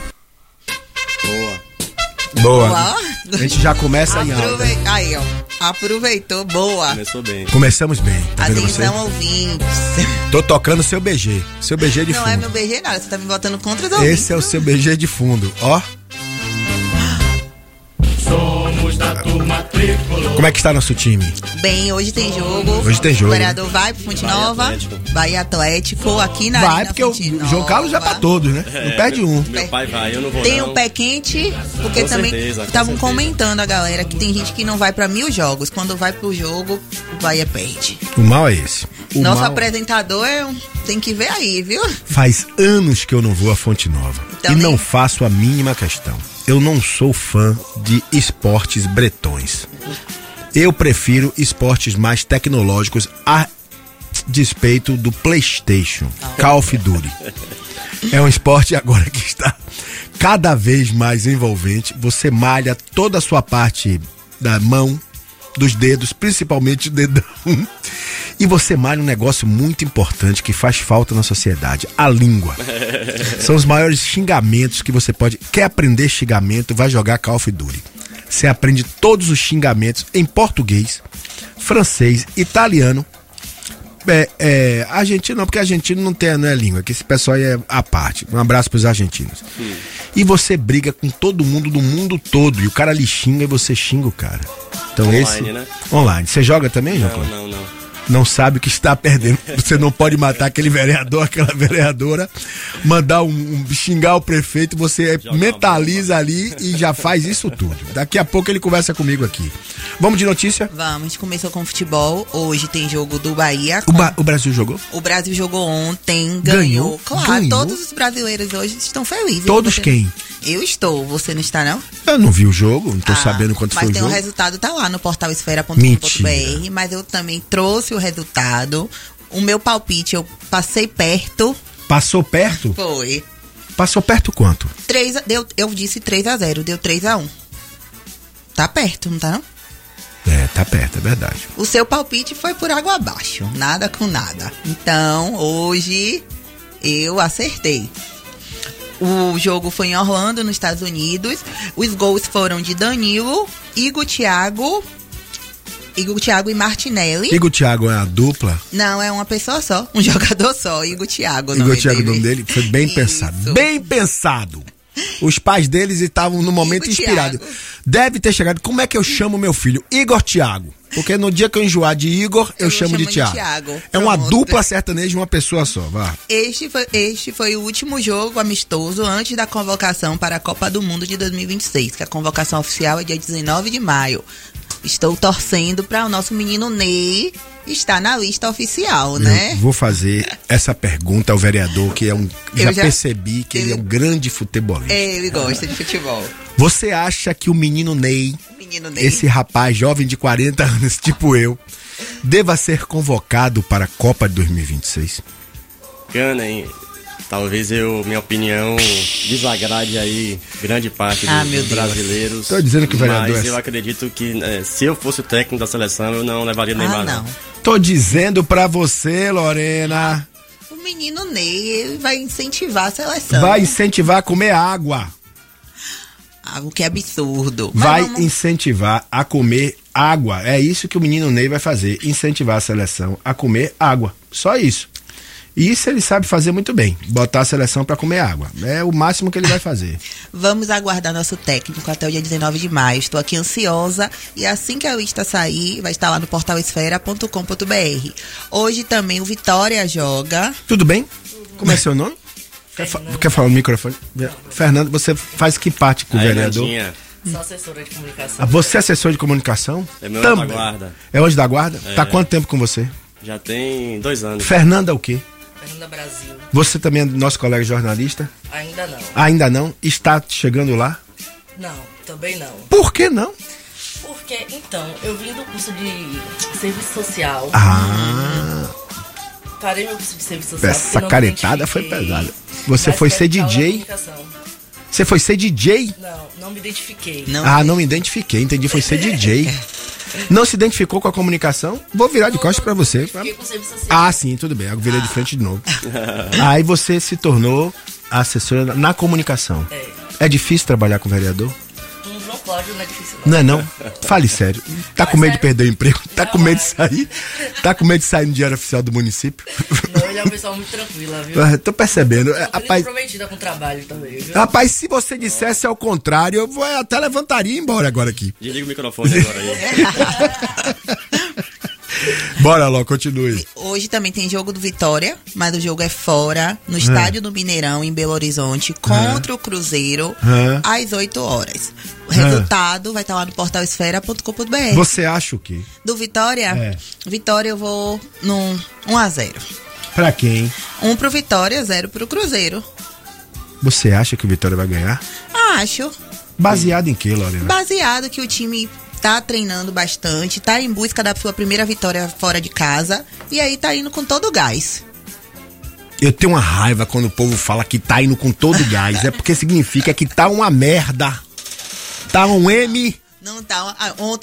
Boa. A gente já começa em alta. Aí, ó. Aproveitou, boa. Começou bem. Começamos bem. Tá atenção, ouvintes. Tô tocando seu BG. Seu BG de fundo. Não é meu BG nada, você tá me botando contra os ouvintes. Esse é o seu BG de fundo, ó. Somos da turma tricolor. Como é que está nosso time? Bem, hoje tem jogo. Hoje tem jogo. O vereador vai pro Fonte Nova. Bahia Atlético, aqui na Vai, porque o João Carlos já pra todos, né? Não perde um. Meu pai vai, eu não vou. Tem um pé quente, porque com também estavam comentando a galera que tem gente que não vai pra 1000 jogos. Quando vai pro jogo, o Bahia perde. O mal é esse. Nosso apresentador tem que ver aí, viu? Faz anos que eu não vou à Fonte Nova. Então, e não faço a mínima questão. Eu não sou fã de esportes bretões. Eu prefiro esportes mais tecnológicos a despeito do PlayStation, Call of Duty. É um esporte agora que está cada vez mais envolvente. Você malha toda a sua parte da mão, dos dedos, principalmente o dedão. E você malha um negócio muito importante que faz falta na sociedade, a língua. São os maiores xingamentos que você pode... Quer aprender xingamento, vai jogar Call of Duty. Você aprende todos os xingamentos em português, francês, italiano, argentino não, porque argentino não é língua, que esse pessoal aí é à parte. Um abraço pros argentinos. E você briga com todo mundo do mundo todo, e o cara lhe xinga e você xinga o cara. Então online, né? Online. Você joga também, João? Não. Não sabe o que está perdendo. Você não pode matar aquele vereador, aquela vereadora, mandar xingar o prefeito, você mentaliza ali e já faz isso tudo. Daqui a pouco ele conversa comigo aqui. Vamos de notícia? Vamos, a gente começou com futebol. Hoje tem jogo do Bahia. O Brasil jogou? O Brasil jogou ontem, ganhou. Claro, ganhou. Todos os brasileiros hoje estão felizes. Todos quem? Eu estou, você não está não? Eu não vi o jogo, não tô sabendo quanto foi o jogo. Mas tem o resultado, tá lá no portal esfera.com.br, mas eu também trouxe o resultado. O meu palpite, eu passei perto. Passou perto? Foi. Passou perto quanto? Eu disse 3-0, deu 3-1. Tá perto, não tá não? Tá perto, é verdade. O seu palpite foi por água abaixo, nada com nada. Então, hoje, eu acertei. O jogo foi em Orlando, nos Estados Unidos. Os gols foram de Danilo, Igor Thiago e Martinelli. Igor Thiago é a dupla? Não, é uma pessoa só. Um jogador só, Igor Thiago. Igor Thiago, o nome dele foi bem pensado. Bem pensado. Os pais deles estavam no momento inspirado. Deve ter chegado. Como é que eu chamo meu filho? Igor Thiago. Porque no dia que eu enjoar de Igor, eu chamo de Thiago. É uma dupla sertaneja de uma pessoa só. Vá. Este foi o último jogo amistoso antes da convocação para a Copa do Mundo de 2026, que a convocação oficial é dia 19 de maio. Estou torcendo para o nosso menino Ney estar na lista oficial, né? Eu vou fazer essa pergunta ao vereador, que é já percebi que ele é um grande futebolista. Ele gosta de futebol. Você acha que o menino Ney, esse rapaz jovem de 40 anos, tipo eu, deva ser convocado para a Copa de 2026? Gana, hein? Talvez minha opinião desagrade aí grande parte dos brasileiros. Tô dizendo que o vereador mas eu acredito que se eu fosse o técnico da seleção, eu não levaria Neymar. Não. Tô dizendo pra você, Lorena. O menino Ney, ele vai incentivar a seleção. Vai incentivar a comer água. O que é absurdo. Vai incentivar a comer água. É isso que o menino Ney vai fazer. Incentivar a seleção a comer água. Só isso. E isso ele sabe fazer muito bem. Botar a seleção para comer água. É o máximo que ele vai fazer. Vamos aguardar nosso técnico até o dia 19 de maio. Estou aqui ansiosa. E assim que a lista sair, vai estar lá no portalesfera.com.br. Hoje também o Vitória joga. Tudo bem? Como é seu nome? Quer falar no microfone? Fernando, você faz que parte com o vereador? Sou assessora de comunicação. Você é assessor de comunicação? É meu anjo da guarda. É anjo da guarda? Tá quanto tempo com você? Já tem 2 anos. Fernanda o quê? Fernanda Brasil. Você também é nosso colega jornalista? Ainda não. Ainda não? Está chegando lá? Não, também não. Por que não? Porque, então, eu vim do curso de serviço social. Parei meu curso de serviço social. Essa caretada foi pesada. Você foi ser DJ? Você foi ser DJ? Não me identifiquei. Não me identifiquei, entendi, foi ser DJ. Não se identificou com a comunicação? Vou virar de costas pra você. Fiquei com serviço social. Sim, tudo bem, eu virei de frente de novo. Aí você se tornou assessora na comunicação. É difícil trabalhar com o vereador? João Cláudio não é difícil não. Não é não? Fale sério. Tá com medo de perder o emprego? Tá com medo de sair? Tá com medo de sair no diário oficial do município? Não, ele é uma pessoa muito tranquila, viu? Tô percebendo. Rapaz, comprometida com o trabalho também, viu? Rapaz, se você dissesse ao contrário, eu até levantaria e ir embora agora aqui. Desliga o microfone agora aí. Bora, Ló, continue. Hoje também tem jogo do Vitória, mas o jogo é fora, no estádio do Mineirão, em Belo Horizonte, contra o Cruzeiro, às 8 horas. O resultado vai estar lá no portalesfera.com.br. Você acha o quê? Do Vitória? Vitória eu vou num 1-0. Pra quem? 1 pro Vitória, 0 pro Cruzeiro. Você acha que o Vitória vai ganhar? Acho. Baseado em quê, Lorena? Baseado que o time tá treinando bastante, tá em busca da sua primeira vitória fora de casa e aí tá indo com todo o gás. Eu tenho uma raiva quando o povo fala que tá indo com todo o gás. É porque significa que tá uma merda. Tá um M. Não tá. Ontem